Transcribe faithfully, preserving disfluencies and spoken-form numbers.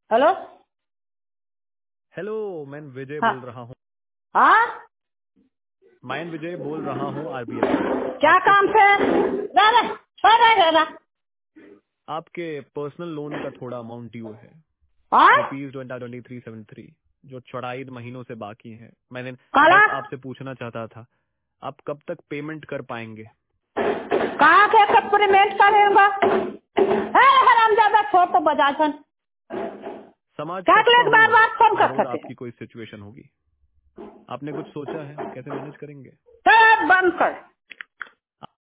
Hello. Hello, मैं विजय हाँ बोल रहा हूँ। हाँ, मैं विजय बोल रहा हूँ आरबीएल से। क्या आपके काम से? दादा छोड़ रहा है दादा। आपके पर्सनल लोन का थोड़ा अमाउंट ड्यू है, हाँ rupees twenty three seven three, जो चौड़ाई महीनों से बाकी है। मैंने काला बस आपसे पूछना चाहता था, आप कब तक पेमेंट कर पाएंगे? कहाँ के सप्लीमेंट करेगा? है हराम ज्यादा छोड़ तो बजाजन समाज क्या के सकता लिए हूँ, बार बार फोन कर जरूर सकते हैं? आपकी कोई सिचुएशन होगी। आपने कुछ सोचा है कैसे मैनेज करेंगे? सब बंद कर।